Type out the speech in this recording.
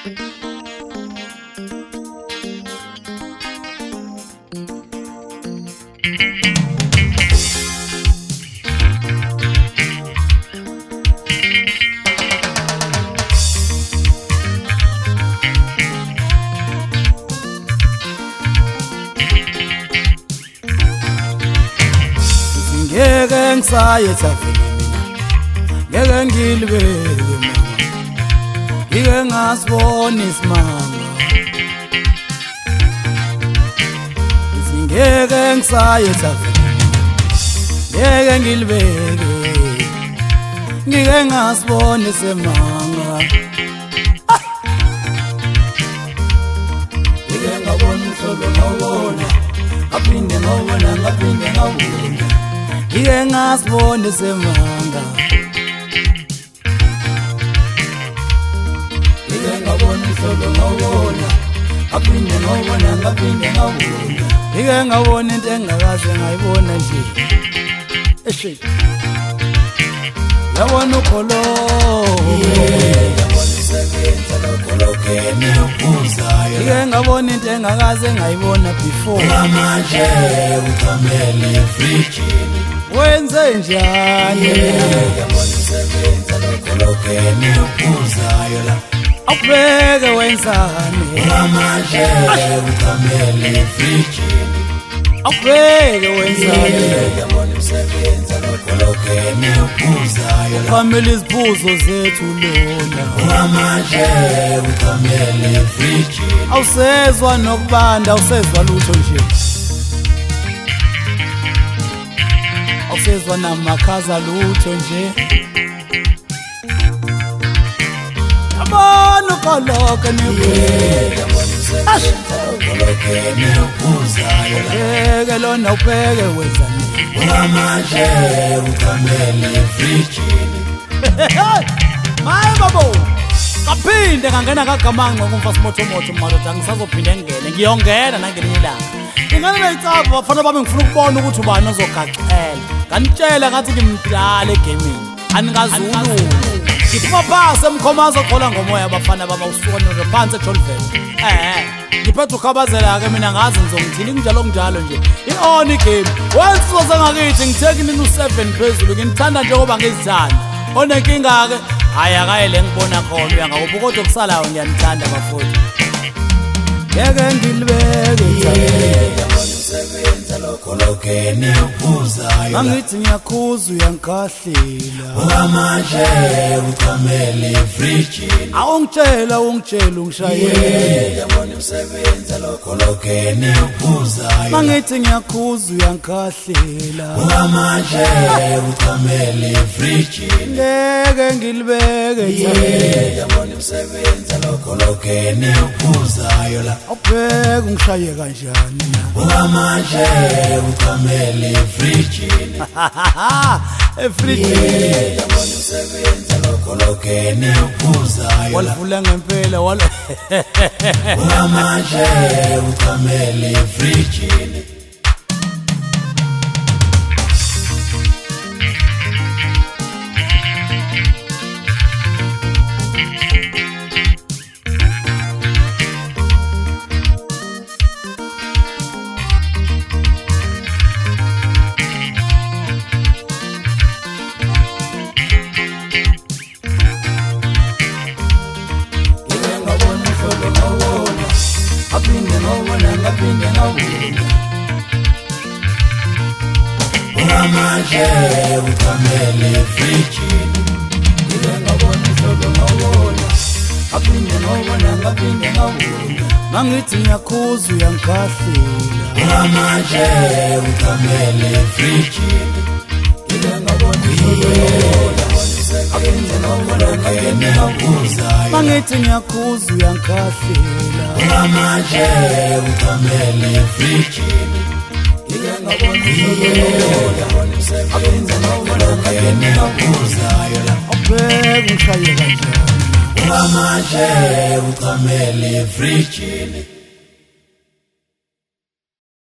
Ngeke ngisaye thaveni mina ngeke ngilibeke mama ngike ngasibona isimanga ngeke ngisaye thaveni ngeke ngilibeke ngike ngasibona isimanga ngike ngabona uhlobo ngawona ngaphinde ngawona ngike ngasibona isimanga ngike ngabona uhlobo ngawona ngaphinde ngawona ngike ngabona into engakaze ngayibona nje eshe yabona ukholo yabona isebenza lokolokene uphuzayo ngike ngabona into engakaze ngayibona before manje uqamele fridge wenze njani yabona isebenza lokolokene uphuzayo la awubeke wenzani manje uqamele fridge awubeke wenzani yabona isebenza lokolokene uphuzayo la family iziphuzo zethu lona manje uqamele fridge awusezwa nokubanda awusezwa lutho nje awusezwa namakhaza lutho nje yabona ukoloke nekolokene uphuzayo ubheke lona ubheke wenzani manje uqamele fridge maye babo kaphinde ngangena kaGamanqi ngokumfa simotomoto madoda ngisazophinde ngene ngiyongena nangelinye ilanga ingane beyicapha bafana bami ngifuna ukubona ukuthi ubani ozogaqela nganitshela ngathi ngimdala egaming anikazulu ngiphuma phasi emkhomazo qola ngomoya abafana baba usukona phansi eJolven ngiphethe ukhabazela-ke mina ngazi ngizongithini kunjalo nje i-on igame wensizo sengakithi ngithekini nu-7 phezulu nginithanda njengoba ngizithanda onenkinga-ke hhayi akayele ngibona khona uyangakuphi kodwa kusalayo ngiyanithanda bafowethu ngeke ngilibeke sebenza lokolokene uphuzayo angithi ngiyakhuza uyankahlela manje uqamele fridge awungitshela ungishayele yabona umsebenza lokolokene uphuzayo angithi ngiyakhuza uyankahlela manje uqamele fridge ngeke ngilibeke yabona umsebenza lokolokene uphuzayo la awubheke ungishaye kanjani na manje uqamele fridge fridge yabona umsebenza lokolokene uphuzayo walivula ngempela manje uqamele fridge ngaphinde ngawona manje uqamele fridge ngike ngabona uhlobo ngawona ngaphinde ngawona mangithi ngiyakhuza uyankahlela manje uqamele fridge ngike ngabona uhlobo mangithi ngiyakhuza uyankahlela manje uqamele fridge ngike ngabona ubheke ushaye kanjani manje uqamele fridge